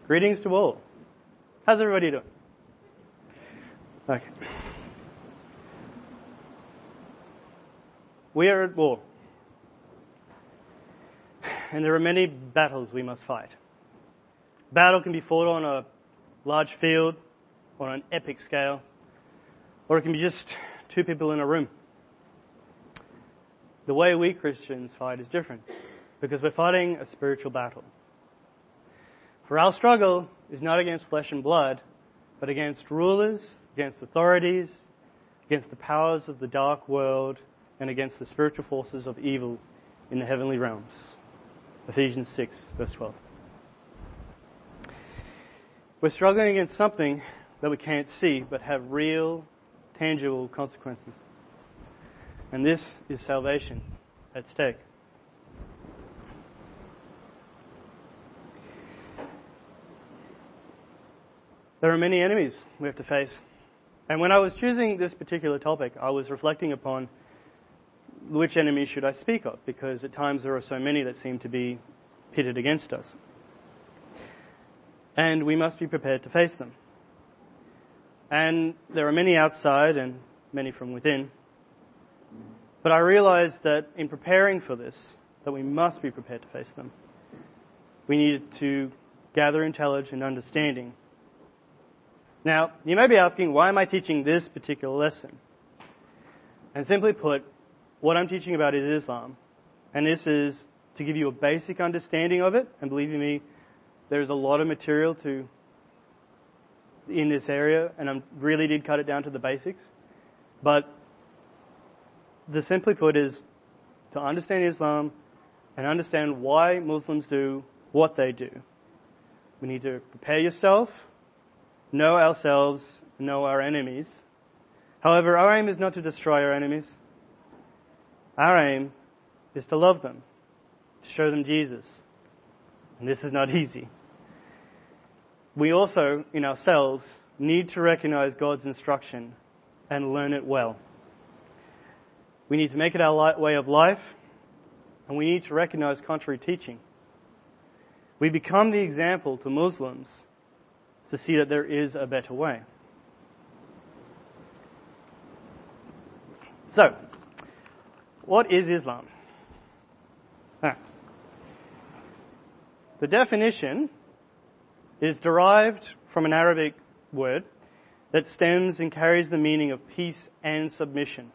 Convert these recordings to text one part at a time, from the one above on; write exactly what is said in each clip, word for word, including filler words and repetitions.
Greetings to all. How's everybody doing? Okay. We are at war. And there are many battles we must fight. Battle can be fought on a large field, or on an epic scale, or it can be just two people in a room. The way we Christians fight is different, because we're fighting a spiritual battle. For our struggle is not against flesh and blood, but against rulers, against authorities, against the powers of the dark world, and against the spiritual forces of evil in the heavenly realms. Ephesians six, verse twelve. We're struggling against something that we can't see, but have real, tangible consequences. And this is salvation at stake. There are many enemies we have to face. And when I was choosing this particular topic, I was reflecting upon which enemy should I speak of, because at times there are so many that seem to be pitted against us. And we must be prepared to face them. And there are many outside and many from within. But I realized that in preparing for this, that we must be prepared to face them. We needed to gather intelligence and understanding. Now, you may be asking, why am I teaching this particular lesson? And simply put, what I'm teaching about is Islam. And this is to give you a basic understanding of it. And believe you me, there's a lot of material to in this area, and I really did cut it down to the basics. But the simply put is to understand Islam and understand why Muslims do what they do. We need to prepare yourself, know ourselves, know our enemies. However, our aim is not to destroy our enemies. Our aim is to love them, to show them Jesus. And this is not easy. We also, in ourselves, need to recognize God's instruction and learn it well. We need to make it our way of life, and we need to recognize contrary teaching. We become the example to Muslims to see that there is a better way. So, what is Islam? Ah. The definition is derived from an Arabic word that stems and carries the meaning of peace and submission.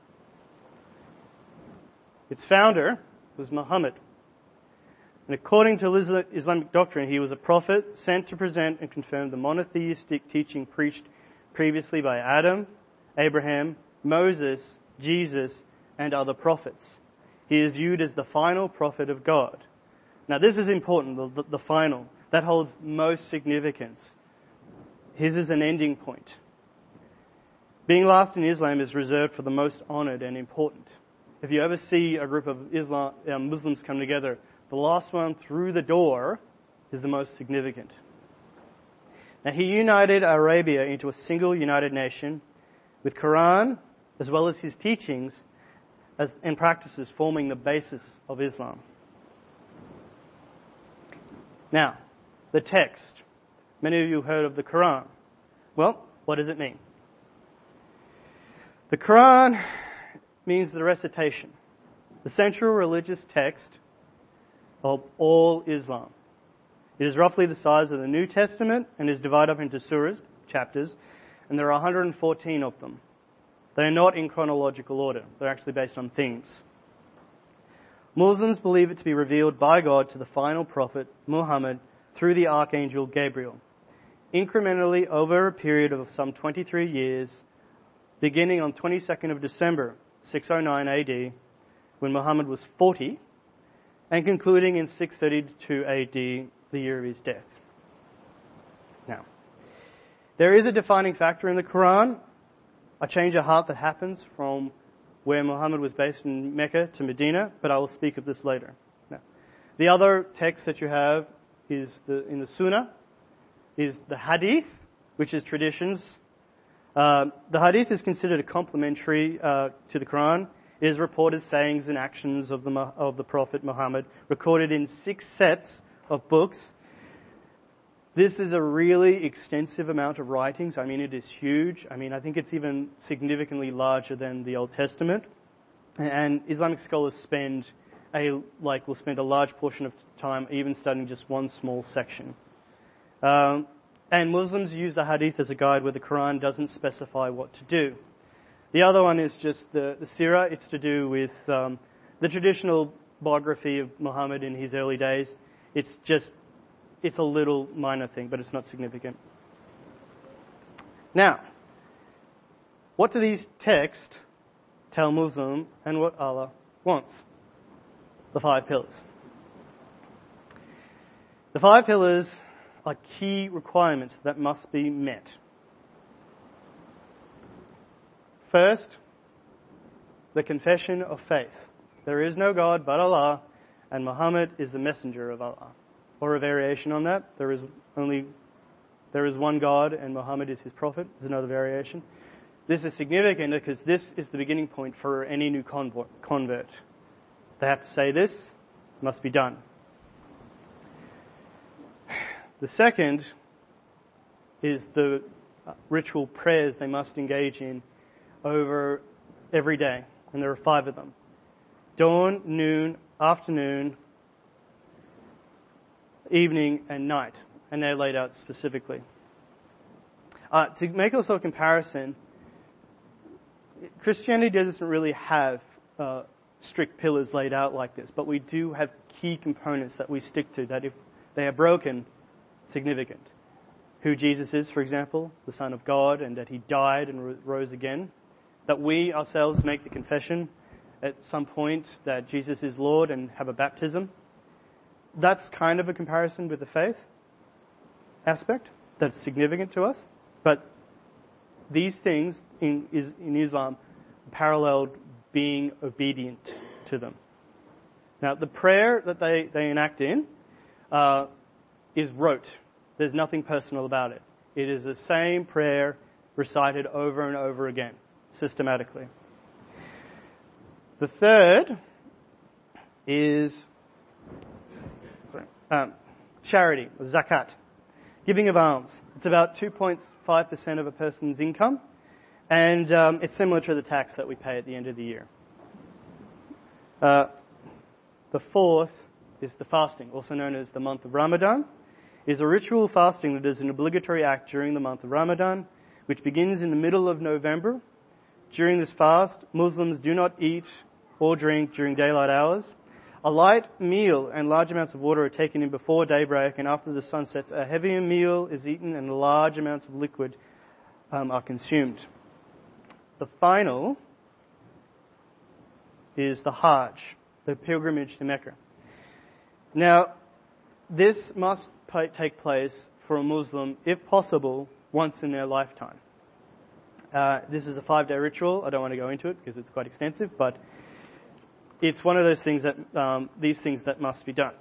Its founder was Muhammad. And according to Islamic doctrine, he was a prophet sent to present and confirm the monotheistic teaching preached previously by Adam, Abraham, Moses, Jesus, and other prophets. He is viewed as the final prophet of God. Now this is important, the, the, the final. That holds most significance. His is an ending point. Being last in Islam is reserved for the most honored and important. If you ever see a group of Islam, uh, Muslims come together, the last one through the door is the most significant. Now he united Arabia into a single united nation with Quran as well as his teachings as, and practices forming the basis of Islam. Now, the text. Many of you have heard of the Quran. Well, what does it mean? The Quran means the recitation, the central religious text of all Islam. It is roughly the size of the New Testament and is divided up into surahs, chapters, and there are one hundred fourteen of them. They are not in chronological order. They're actually based on themes. Muslims believe it to be revealed by God to the final prophet, Muhammad, through the archangel Gabriel, incrementally over a period of some twenty-three years, beginning on twenty-second of December, six oh nine A D, when Muhammad was forty, and concluding in six thirty-two A D, the year of his death. Now, there is a defining factor in the Quran, a change of heart that happens from where Muhammad was based in Mecca to Medina, but I will speak of this later. Now, the other text that you have is the, in the Sunnah, is the Hadith, which is traditions. Uh, the Hadith is considered a complementary uh, to the Quran. It is reported sayings and actions of the of the Prophet Muhammad, recorded in six sets of books This is a really extensive amount of writings. I mean, it is huge. I mean, I think it's even significantly larger than the Old Testament. And Islamic scholars spend a like will spend a large portion of time even studying just one small section. Um, and Muslims use the Hadith as a guide where the Quran doesn't specify what to do. The other one is just the, the Sirah. It's to do with um, the traditional biography of Muhammad in his early days. It's just It's a little minor thing, but it's not significant. Now, what do these texts tell Muslim and what Allah wants? The five pillars. The five pillars are key requirements that must be met. First, the confession of faith. There is no God but Allah, and Muhammad is the messenger of Allah. Or a variation on that. There is only, there is one God and Muhammad is his prophet. There's another variation. This is significant because this is the beginning point for any new convert. They have to say this, must be done. The second is the ritual prayers they must engage in over every day. And there are five of them. Dawn, noon, afternoon, evening and night, and they're laid out specifically. Uh, to make also a comparison, Christianity doesn't really have uh, strict pillars laid out like this, but we do have key components that we stick to that if they are broken, significant. Who Jesus is, for example, the Son of God, and that He died and rose again. That we ourselves make the confession at some point that Jesus is Lord and have a baptism. That's kind of a comparison with the faith aspect that's significant to us. But these things in, is, in Islam paralleled being obedient to them. Now, the prayer that they, they enact in uh, is rote. There's nothing personal about it. It is the same prayer recited over and over again, systematically. The third is um, charity, or zakat, giving of alms. It's about two point five percent of a person's income, and um, it's similar to the tax that we pay at the end of the year. Uh, the fourth is the fasting, also known as the month of Ramadan. It is a ritual fasting that is an obligatory act during the month of Ramadan, which begins in the middle of November. During this fast, Muslims do not eat or drink during daylight hours. A light meal and large amounts of water are taken in before daybreak, and after the sun sets, a heavier meal is eaten and large amounts of liquid um, are consumed. The final is the Hajj, the pilgrimage to Mecca. Now, this must take place for a Muslim, if possible, once in their lifetime. Uh, this is a five-day ritual. I don't want to go into it because it's quite extensive, but it's one of those things that, um, these things that must be done.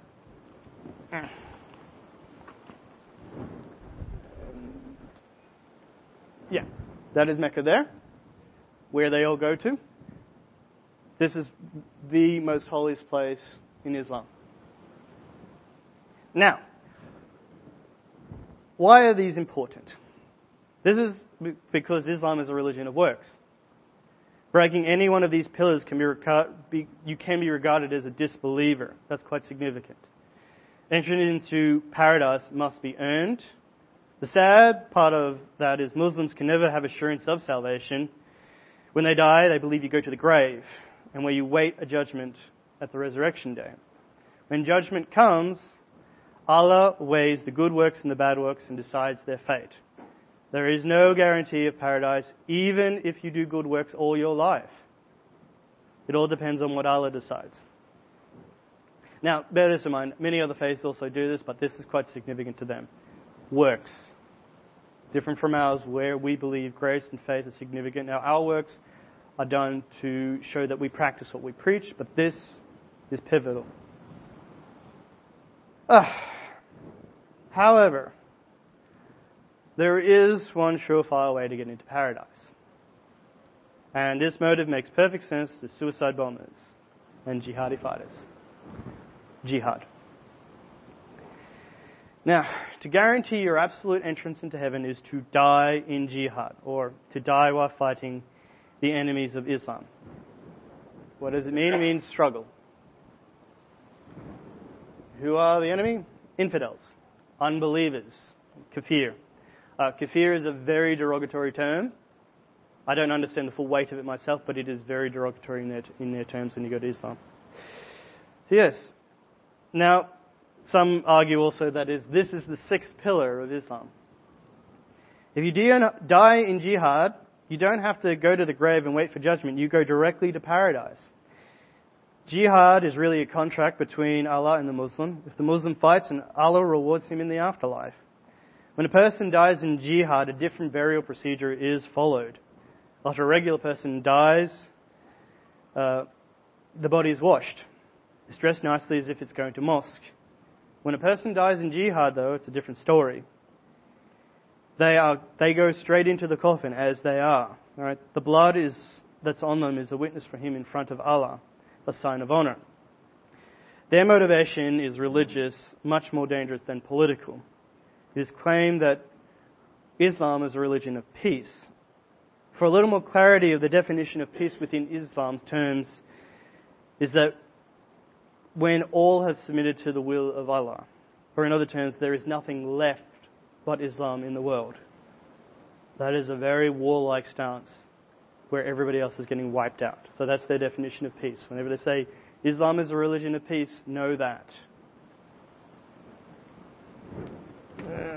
Yeah, that is Mecca there, where they all go to. This is the most holiest place in Islam. Now, why are these important? This is because Islam is a religion of works. Breaking any one of these pillars can be, regard, be you can be regarded as a disbeliever. That's quite significant. Entry into paradise must be earned. The sad part of that is Muslims can never have assurance of salvation. When they die, they believe you go to the grave, and where you wait a judgment at the resurrection day. When judgment comes, Allah weighs the good works and the bad works and decides their fate. There is no guarantee of paradise, even if you do good works all your life. It all depends on what Allah decides. Now, bear this in mind, many other faiths also do this, but this is quite significant to them. Works. Different from ours, where we believe grace and faith are significant. Now, our works are done to show that we practice what we preach, but this is pivotal. Uh, however, there is one surefire way to get into paradise. And this motive makes perfect sense to suicide bombers and jihadi fighters. Jihad. Now, to guarantee your absolute entrance into heaven is to die in jihad, or to die while fighting the enemies of Islam. What does it mean? It means struggle. Who are the enemy? Infidels, unbelievers, kafir. Uh, kafir is a very derogatory term. I don't understand the full weight of it myself, but it is very derogatory in their, in their terms when you go to Islam. So yes. Now, some argue also that is this is the sixth pillar of Islam. If you die in jihad, you don't have to go to the grave and wait for judgment. You go directly to paradise. Jihad is really a contract between Allah and the Muslim. If the Muslim fights, and Allah rewards him in the afterlife. When a person dies in jihad, a different burial procedure is followed. After a regular person dies, uh, the body is washed. It's dressed nicely as if it's going to mosque. When a person dies in jihad, though, it's a different story. They are they go straight into the coffin as they are. All right? The blood is that's on them is a witness for him in front of Allah, a sign of honor. Their motivation is religious, much more dangerous than political. It is claimed that Islam is a religion of peace. For a little more clarity of the definition of peace within Islam's terms, is that when all have submitted to the will of Allah, or in other terms, there is nothing left but Islam in the world. That is a very warlike stance, where everybody else is getting wiped out. So that's their definition of peace. Whenever they say Islam is a religion of peace, know that. Uh,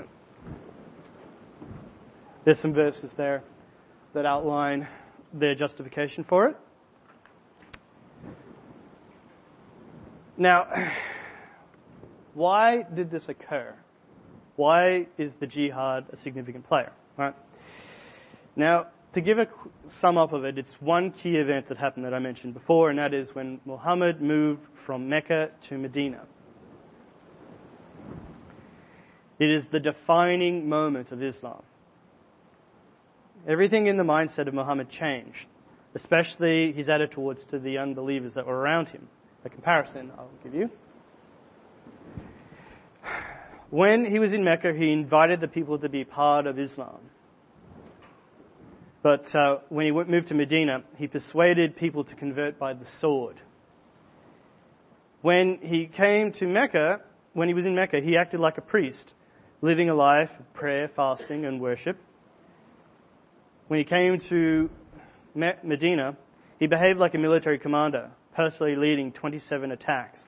there's some verses there that outline their justification for it. Now, why did this occur? Why is the jihad a significant player? Right? Now, to give a sum up of it, it's one key event that happened that I mentioned before, and that is when Muhammad moved from Mecca to Medina. It is the defining moment of Islam. Everything in the mindset of Muhammad changed, especially his attitudes to the unbelievers that were around him. A comparison I'll give you. When he was in Mecca, he invited the people to be part of Islam. But uh, when he moved to Medina, he persuaded people to convert by the sword. When he came to Mecca, when he was in Mecca, he acted like a priest, living a life of prayer, fasting, and worship. When he came to Medina, he behaved like a military commander, personally leading twenty-seven attacks.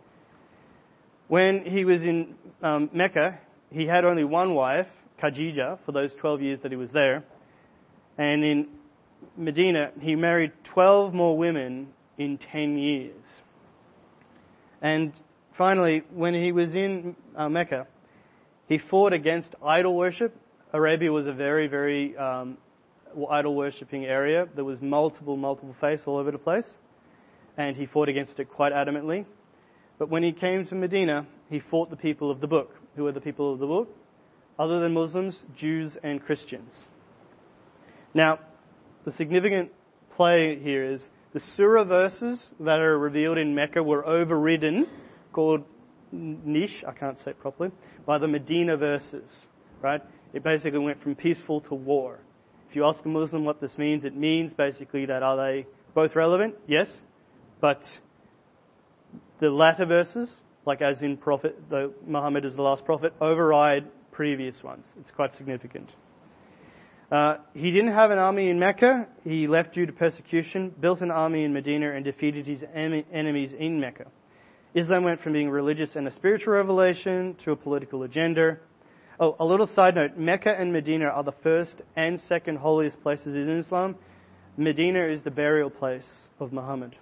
When he was in um, Mecca, he had only one wife, Khadija, for those twelve years that he was there. And in Medina, he married twelve more women in ten years. And finally, when he was in uh, Mecca, he fought against idol worship. Arabia was a very, very um, idol worshipping area. There was multiple, multiple faiths all over the place. And he fought against it quite adamantly. But when he came to Medina, he fought the people of the book. Who are the people of the book? Other than Muslims, Jews and Christians. Now, the significant play here is the surah verses that are revealed in Mecca were overridden, called nish, I can't say it properly, by the Medina verses, right? It basically went from peaceful to war. If you ask a Muslim what this means, it means basically that are they both relevant? Yes. But the latter verses, like as in Prophet, the Muhammad is the last prophet, override previous ones. It's quite significant. Uh, he didn't have an army in Mecca. He left due to persecution, built an army in Medina, and defeated his en- enemies in Mecca. Islam went from being religious and a spiritual revelation to a political agenda. Oh, a little side note, Mecca and Medina are the first and second holiest places in Islam. Medina is the burial place of Muhammad.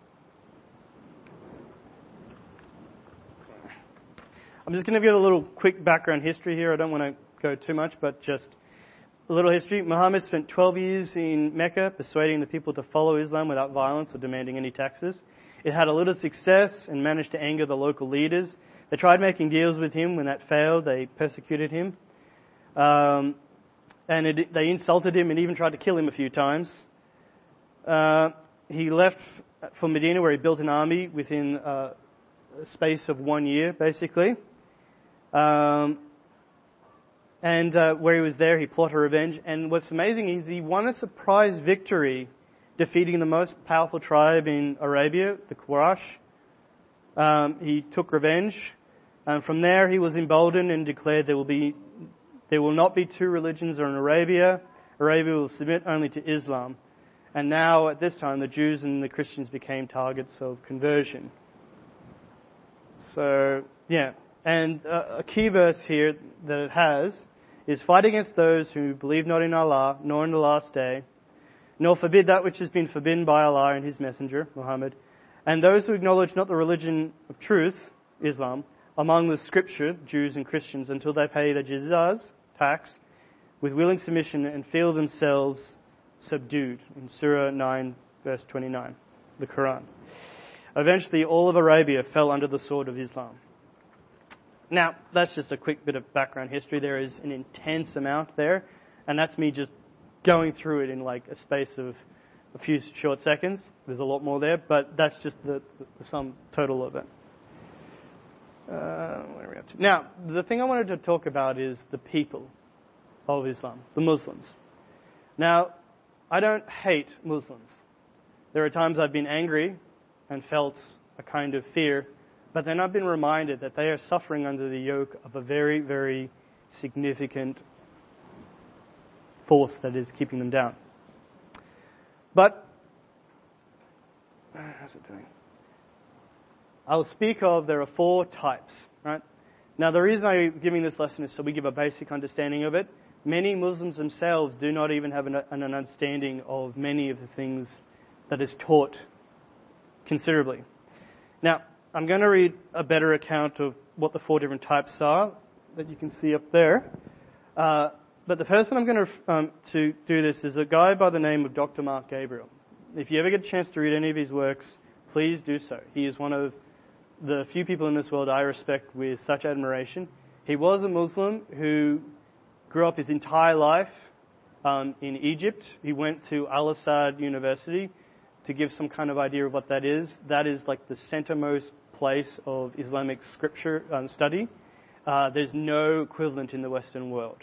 I'm just going to give a little quick background history here. I don't want to go too much, but just a little history. Muhammad spent twelve years in Mecca persuading the people to follow Islam without violence or demanding any taxes. It had a little success and managed to anger the local leaders. They tried making deals with him. When that failed, they persecuted him. Um, and it, they insulted him and even tried to kill him a few times. Uh, he left for Medina, where he built an army within uh, a space of one year, basically. Um, And uh, where he was there, he plotted revenge. And what's amazing is he won a surprise victory, defeating the most powerful tribe in Arabia, the Quraysh. Um, he took revenge. And from there, he was emboldened and declared there will be, there will not be two religions in Arabia. Arabia will submit only to Islam. And now, at this time, the Jews and the Christians became targets of conversion. So, yeah. And uh, a key verse here that it has is, fight against those who believe not in Allah, nor in the last day, nor forbid that which has been forbidden by Allah and His Messenger, Muhammad, and those who acknowledge not the religion of truth, Islam, among the scripture, Jews and Christians, until they pay the jizyas, tax, with willing submission and feel themselves subdued, in Surah nine, verse twenty-nine, the Quran. Eventually, all of Arabia fell under the sword of Islam. Now, that's just a quick bit of background history. There is an intense amount there, and that's me just going through it in like a space of a few short seconds. There's a lot more there, but that's just the, the sum total of it. Uh, where are we up to? Now, the thing I wanted to talk about is the people of Islam, the Muslims. Now, I don't hate Muslims. There are times I've been angry and felt a kind of fear, but then I've been reminded that they are suffering under the yoke of a very, very significant force that is keeping them down. But, how's it doing? I'll speak of, there are four types, right? Now, the reason I'm giving this lesson is so we give a basic understanding of it. Many Muslims themselves do not even have an, an understanding of many of the things that is taught considerably. Now, I'm going to read a better account of what the four different types are that you can see up there. Uh, but the person I'm going to, um, to do this is a guy by the name of Doctor Mark Gabriel. If you ever get a chance to read any of his works, please do so. He is one of the few people in this world I respect with such admiration. He was a Muslim who grew up his entire life um, in Egypt. He went to Al-Azhar University. To give some kind of idea of what that is, that is like the centermost place of Islamic scripture um, study. Uh, there's no equivalent in the Western world.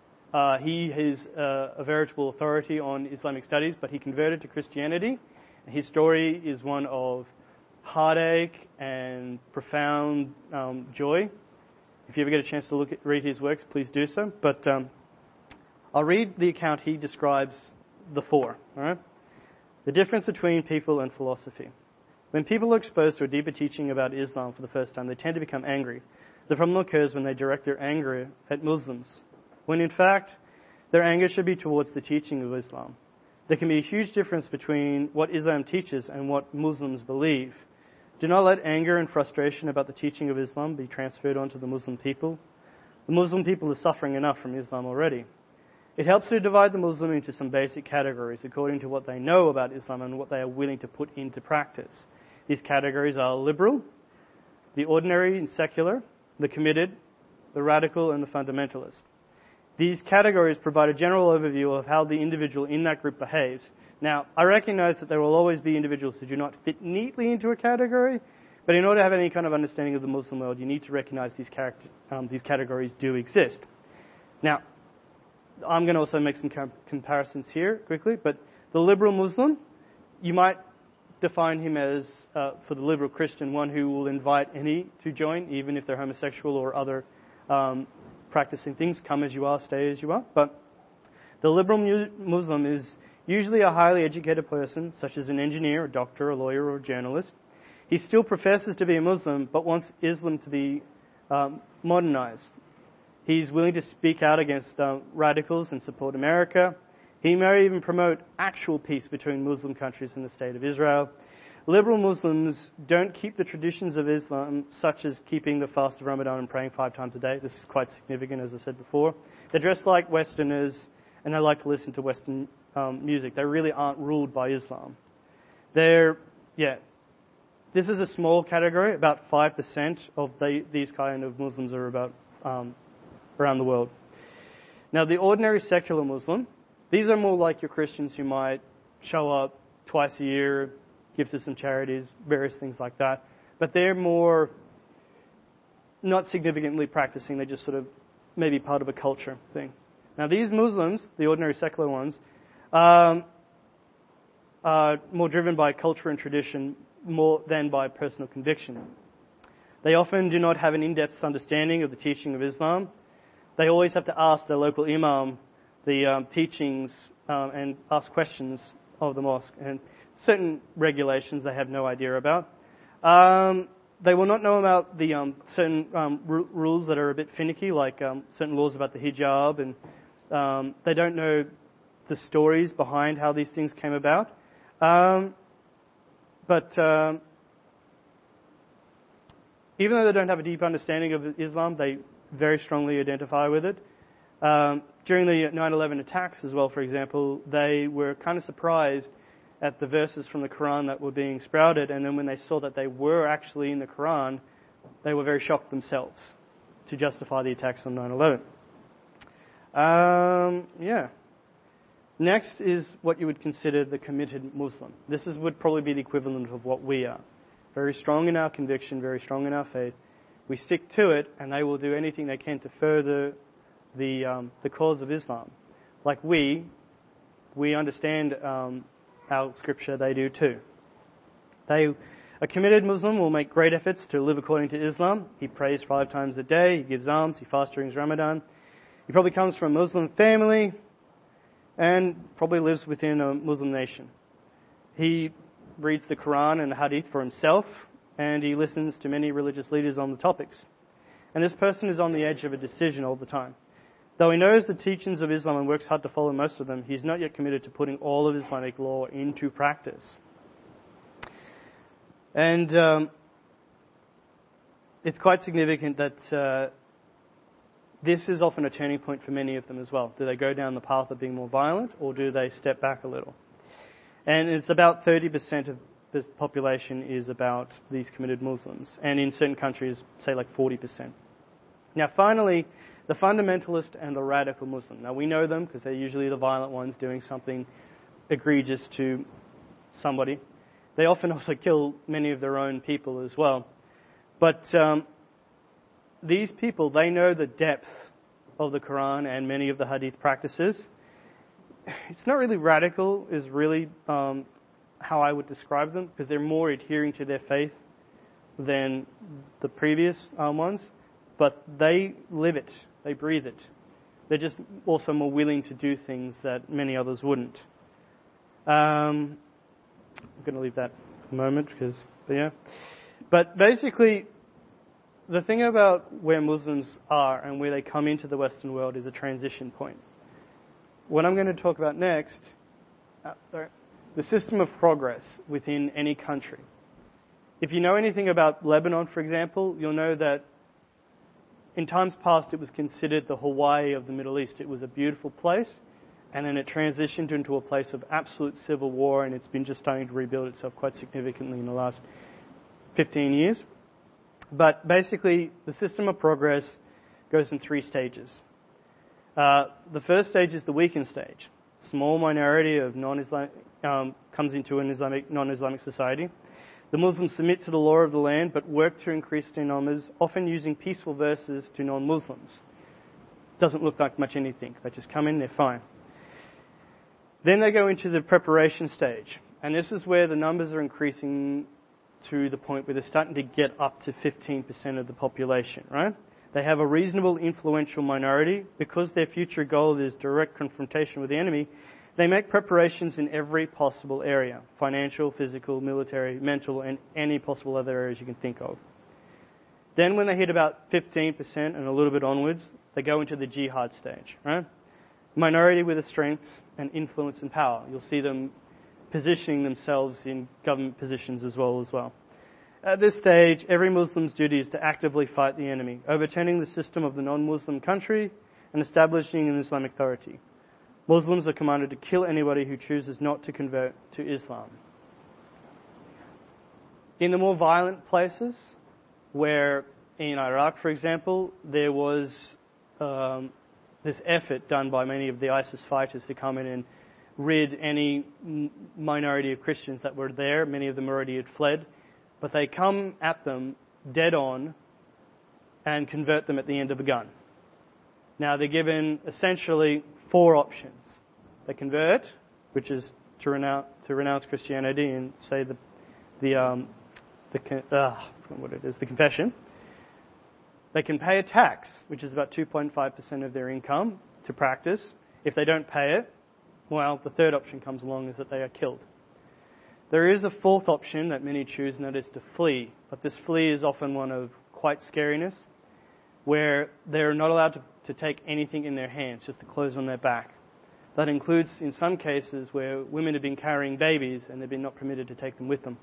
Uh, he is uh, a veritable authority on Islamic studies, but he converted to Christianity. His story is one of heartache and profound um, joy. If you ever get a chance to look at, read his works, please do so. But um, I'll read the account he describes the four. All right? The difference between people and philosophy. When people are exposed to a deeper teaching about Islam for the first time, they tend to become angry. The problem occurs when they direct their anger at Muslims, when in fact, their anger should be towards the teaching of Islam. There can be a huge difference between what Islam teaches and what Muslims believe. Do not let anger and frustration about the teaching of Islam be transferred onto the Muslim people. The Muslim people are suffering enough from Islam already. It helps to divide the Muslim into some basic categories according to what they know about Islam and what they are willing to put into practice. These categories are liberal, the ordinary and secular, the committed, the radical, and the fundamentalist. These categories provide a general overview of how the individual in that group behaves. Now, I recognize that there will always be individuals who do not fit neatly into a category, but in order to have any kind of understanding of the Muslim world, you need to recognize these, character, um, these categories do exist. Now, I'm going to also make some comparisons here quickly, but the liberal Muslim, you might define him as, uh, for the liberal Christian, one who will invite any to join, even if they're homosexual or other um, practicing things. Come as you are, stay as you are. But the liberal mu- Muslim is usually a highly educated person, such as an engineer, a doctor, a lawyer, or a journalist. He still professes to be a Muslim, but wants Islam to be um, modernized. He's willing to speak out against uh, radicals and support America. He may even promote actual peace between Muslim countries and the State of Israel. Liberal Muslims don't keep the traditions of Islam, such as keeping the fast of Ramadan and praying five times a day. This is quite significant, as I said before. They dress like Westerners, and they like to listen to Western um, music. They really aren't ruled by Islam. They're, yeah, this is a small category. About five percent of the, these kind of Muslims are about um, around the world. Now, the ordinary secular Muslim, these are more like your Christians who might show up twice a year, give to some charities, various things like that. But they're more not significantly practicing. They just sort of maybe part of a culture thing. Now these Muslims, the ordinary secular ones, um, are more driven by culture and tradition more than by personal conviction. They often do not have an in-depth understanding of the teaching of Islam. They always have to ask their local imam the um, teachings um, and ask questions of the mosque. And certain regulations they have no idea about. Um, they will not know about the um, certain um, r- rules that are a bit finicky, like um, certain laws about the hijab, and um, they don't know the stories behind how these things came about. Um, but um, even though they don't have a deep understanding of Islam, they very strongly identify with it. Um, during the nine eleven attacks as well, for example, they were kind of surprised at the verses from the Quran that were being sprouted, and then when they saw that they were actually in the Quran, they were very shocked themselves to justify the attacks on nine eleven. Um, yeah. Next is what you would consider the committed Muslim. This is, would probably be the equivalent of what we are. Very strong in our conviction, very strong in our faith. We stick to it, and they will do anything they can to further the um, the cause of Islam. Like we, we understand um, our scripture, they do too. They, a committed Muslim will make great efforts to live according to Islam. He prays five times a day, he gives alms, he fasts during Ramadan. He probably comes from a Muslim family and probably lives within a Muslim nation. He reads the Quran and the Hadith for himself, and he listens to many religious leaders on the topics. And this person is on the edge of a decision all the time. Though he knows the teachings of Islam and works hard to follow most of them, he's not yet committed to putting all of Islamic law into practice. And um, it's quite significant that uh, this is often a turning point for many of them as well. Do they go down the path of being more violent, or do they step back a little? And it's about thirty percent of the population is about these committed Muslims. And in certain countries, say like forty percent. Now finally, the fundamentalist and the radical Muslim. Now we know them because they're usually the violent ones doing something egregious to somebody. They often also kill many of their own people as well. But um, these people, they know the depth of the Quran and many of the Hadith practices. It's not really radical, is really um, how I would describe them, because they're more adhering to their faith than the previous um, ones. But they live it, they breathe it. They're just also more willing to do things that many others wouldn't. Um, I'm going to leave that for a moment, because, but yeah. But basically, the thing about where Muslims are and where they come into the Western world is a transition point. What I'm going to talk about next, uh, sorry, the system of progress within any country. If you know anything about Lebanon, for example, you'll know that in times past it was considered the Hawaii of the Middle East. It was a beautiful place, and then it transitioned into a place of absolute civil war, and it's been just starting to rebuild itself quite significantly in the last fifteen years. But basically, the system of progress goes in three stages. Uh, the first stage is the weakened stage. Small minority of non-Islamic um, comes into an Islamic, non-Islamic society. The Muslims submit to the law of the land, but work to increase their numbers, often using peaceful verses to non-Muslims. Doesn't look like much anything. They just come in, they're fine. Then they go into the preparation stage, and this is where the numbers are increasing to the point where they're starting to get up to fifteen percent of the population, right? They have a reasonable, influential minority. Because their future goal is direct confrontation with the enemy, they make preparations in every possible area: financial, physical, military, mental, and any possible other areas you can think of. Then when they hit about fifteen percent and a little bit onwards, they go into the jihad stage, right? Minority with a strength and influence and power. You'll see them positioning themselves in government positions as well as well. At this stage, every Muslim's duty is to actively fight the enemy, overturning the system of the non-Muslim country and establishing an Islamic authority. Muslims are commanded to kill anybody who chooses not to convert to Islam. In the more violent places, where in Iraq, for example, there was um, this effort done by many of the ISIS fighters to come in and rid any minority of Christians that were there. Many of them already had fled. But they come at them dead on and convert them at the end of a gun. Now they're given essentially four options. They convert, which is to renounce, to renounce Christianity and say the the um, the uh, I forgot what it is, the confession. They can pay a tax, which is about two point five percent of their income, to practice. If they don't pay it, well, the third option comes along, is that they are killed. There is a fourth option that many choose, and that is to flee. But this flee is often one of quite scariness, where they're not allowed to, to take anything in their hands, just the clothes on their back. That includes, in some cases, where women have been carrying babies and they've been not permitted to take them with them.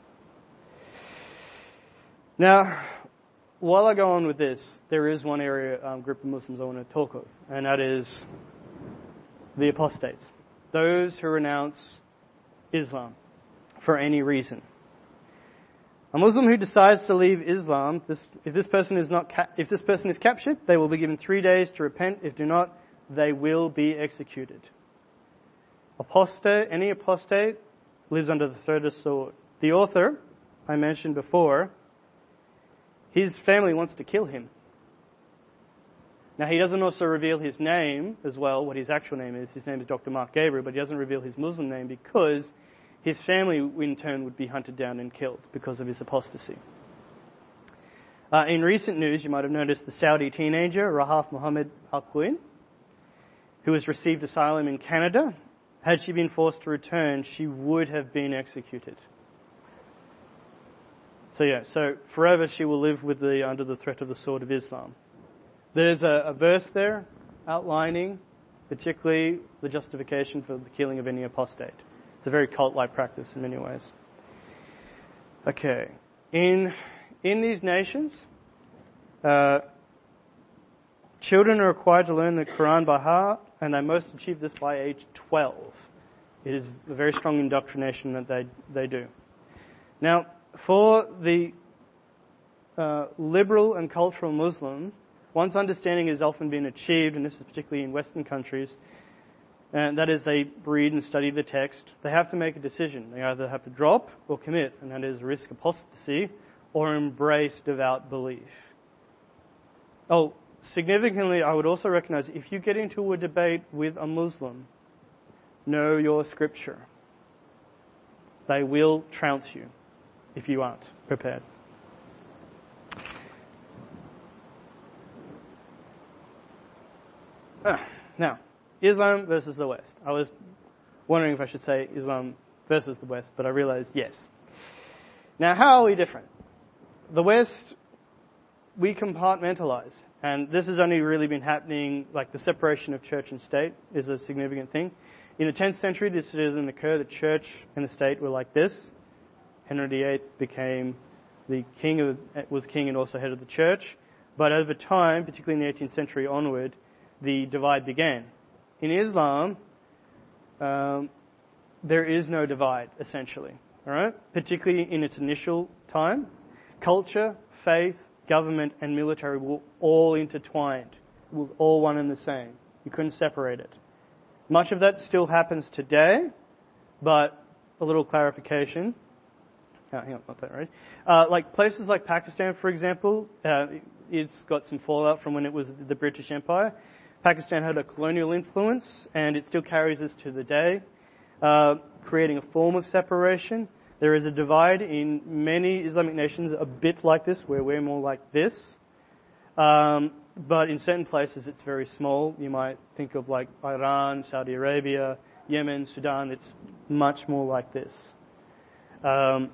Now, while I go on with this, there is one area, um, group of Muslims I want to talk of, and that is the apostates. Those who renounce Islam for any reason. A Muslim who decides to leave Islam, this, if this person is not, ca- if this person is captured, they will be given three days to repent. If do not, they will be executed. Apostate, any apostate lives under the threat of sword. The author, I mentioned before, his family wants to kill him. Now, he doesn't also reveal his name as well, what his actual name is. His name is Doctor Mark Gabriel, but he doesn't reveal his Muslim name because his family, in turn, would be hunted down and killed because of his apostasy. Uh, in recent news, you might have noticed the Saudi teenager, Rahaf Mohammed Al-Quin, who has received asylum in Canada. Had she been forced to return, she would have been executed. So yeah, so forever she will live with the under the threat of the sword of Islam. There's a, a verse there outlining particularly the justification for the killing of any apostate. It's a very cult-like practice in many ways. Okay, in in these nations, uh, children are required to learn the Quran by heart, and they most achieve this by age twelve. It is a very strong indoctrination that they they do. Now, for the uh, liberal and cultural Muslim, one's understanding has often been achieved, and this is particularly in Western countries, and that is they read and study the text. They have to make a decision. They either have to drop or commit, and that is risk apostasy or embrace devout belief. Oh, significantly, I would also recognize if you get into a debate with a Muslim, know your scripture. They will trounce you if you aren't prepared. Ah, now, Islam versus the West. I was wondering if I should say Islam versus the West, but I realized yes. Now, how are we different? The West, we compartmentalize. And this has only really been happening, like the separation of church and state is a significant thing. In the tenth century, this didn't occur. The church and the state were like this. Henry the Eighth became the king of, was king and also head of the church. But over time, particularly in the eighteenth century onward, the divide began. In Islam, um, there is no divide, essentially. All right? Particularly in its initial time. Culture, faith, government, and military were all intertwined. It was all one and the same. You couldn't separate it. Much of that still happens today, but a little clarification. Oh, hang on, not that right. Uh, like places like Pakistan, for example, uh, it's got some fallout from when it was the British Empire. Pakistan had a colonial influence, and it still carries this to the day, uh, creating a form of separation. There is a divide in many Islamic nations a bit like this, where we're more like this. Um, but in certain places it's very small. You might think of like Iran, Saudi Arabia, Yemen, Sudan. It's much more like this. Um,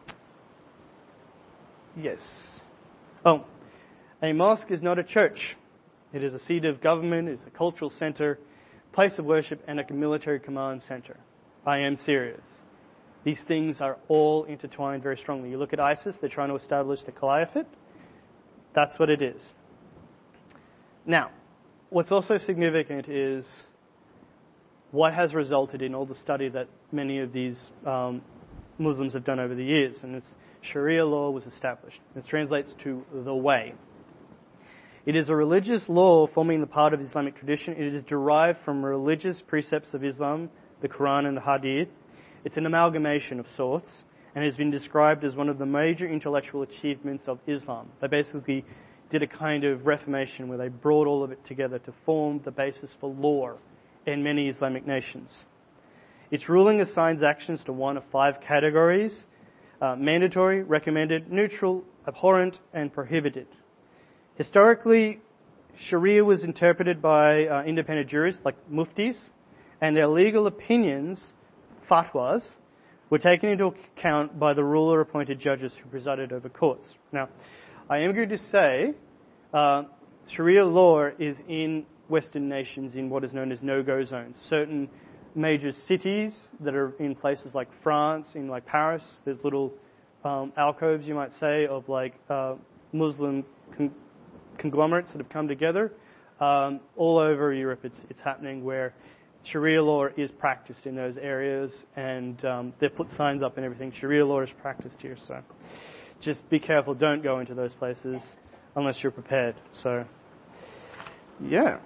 yes. Oh, a mosque is not a church. It is a seat of government, it's a cultural center, place of worship, and a military command center. I am serious. These things are all intertwined very strongly. You look at ISIS, they're trying to establish the caliphate. That's what it is. Now, what's also significant is what has resulted in all the study that many of these um, Muslims have done over the years. And it's Sharia law was established. It translates to the way. It is a religious law forming the part of Islamic tradition. It is derived from religious precepts of Islam, the Quran and the Hadith. It's an amalgamation of sorts, and has been described as one of the major intellectual achievements of Islam. They basically did a kind of reformation where they brought all of it together to form the basis for law in many Islamic nations. Its ruling assigns actions to one of five categories: uh, mandatory, recommended, neutral, abhorrent, and prohibited. Historically, Sharia was interpreted by uh, independent jurists like muftis, and their legal opinions, fatwas, were taken into account by the ruler-appointed judges who presided over courts. Now, I am going to say uh, Sharia law is in Western nations in what is known as no-go zones. Certain major cities that are in places like France, in like Paris, there's little um, alcoves, you might say, of like uh, Muslim con- conglomerates that have come together. Um, all over Europe it's, it's happening where Sharia law is practiced in those areas, and um, they've put signs up and everything. Sharia law is practiced here, so just be careful. Don't go into those places unless you're prepared. So, yeah.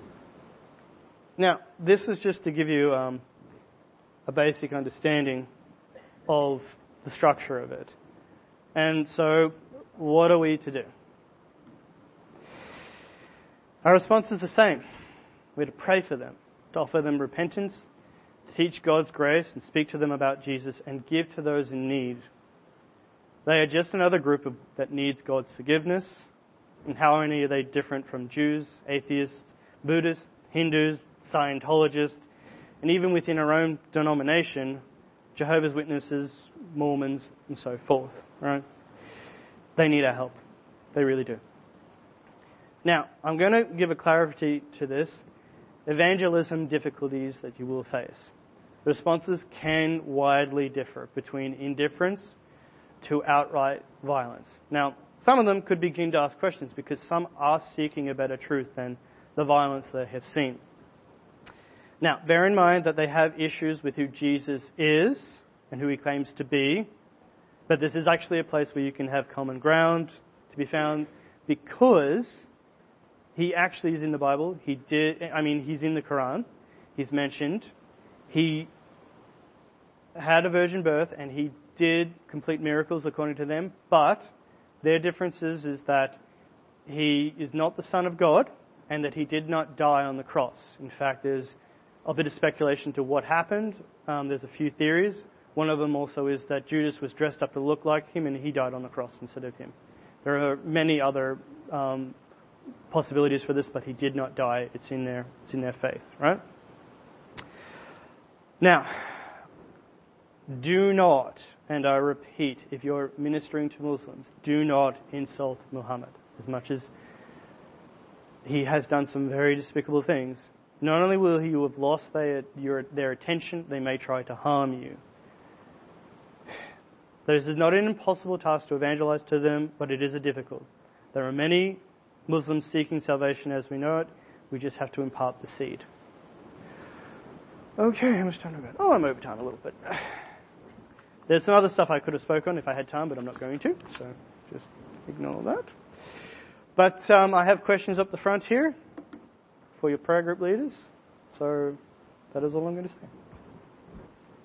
Now, this is just to give you um, a basic understanding of the structure of it. And so, what are we to do? Our response is the same. We're to pray for them, to offer them repentance, to teach God's grace and speak to them about Jesus and give to those in need. They are just another group of, that needs God's forgiveness. And how many are they different from Jews, atheists, Buddhists, Hindus, Scientologists, and even within our own denomination, Jehovah's Witnesses, Mormons, and so forth, right? They need our help. They really do. Now, I'm going to give a clarity to this. Evangelism difficulties that you will face. The responses can widely differ between indifference to outright violence. Now, some of them could begin to ask questions because some are seeking a better truth than the violence they have seen. Now, bear in mind that they have issues with who Jesus is and who he claims to be, but this is actually a place where you can have common ground to be found because he actually is in the Bible. He did, I mean, he's in the Quran. He's mentioned. He had a virgin birth and he did complete miracles according to them, but their differences is that he is not the Son of God and that he did not die on the cross. In fact, there's a bit of speculation to what happened. Um, there's a few theories. One of them also is that Judas was dressed up to look like him and he died on the cross instead of him. There are many other um, possibilities for this, but he did not die. It's in their, it's in their faith, right? Now, do not, and I repeat, if you're ministering to Muslims, do not insult Muhammad. As much as he has done some very despicable things, not only will you have lost their, your, their attention, they may try to harm you. This is not an impossible task to evangelize to them, but it is a difficult. There are many Muslims seeking salvation as we know it. We just have to impart the seed. Okay, how much time have I got? Oh, I'm over time a little bit. There's some other stuff I could have spoken on if I had time, but I'm not going to, so just ignore that. But um, I have questions up the front here for your prayer group leaders. So that is all I'm going to say.